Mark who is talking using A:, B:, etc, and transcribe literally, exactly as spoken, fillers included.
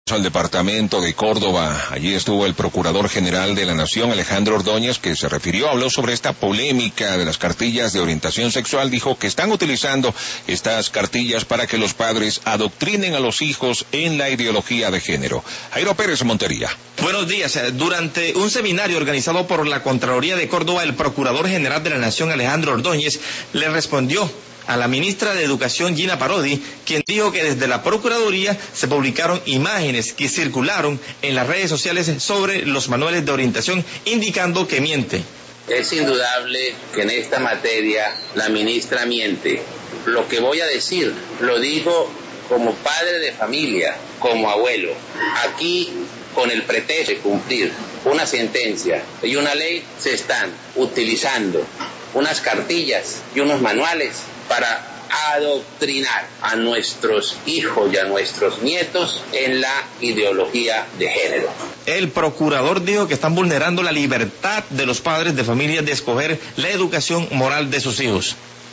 A: Al departamento de Córdoba. Allí estuvo el Procurador General de la Nación, Alejandro Ordóñez, que se refirió, habló sobre esta polémica de las cartillas de orientación sexual. Dijo que están utilizando estas cartillas para que los padres adoctrinen a los hijos en la ideología de género. Jairo Pérez, Montería.
B: Buenos días. Durante un seminario organizado por la Contraloría de Córdoba, el Procurador General de la Nación, Alejandro Ordóñez, le respondió a la ministra de Educación, Gina Parodi, quien dijo que desde la Procuraduría se publicaron imágenes que circularon en las redes sociales sobre los manuales de orientación, indicando que miente.
C: Es indudable que en esta materia la ministra miente. Lo que voy a decir lo digo como padre de familia, como abuelo. Aquí, con el pretexto de cumplir una sentencia y una ley, se están utilizando unas cartillas y unos manuales para adoctrinar a nuestros hijos y a nuestros nietos en la ideología de género.
B: El procurador dijo que están vulnerando la libertad de los padres de familia de escoger la educación moral de sus hijos.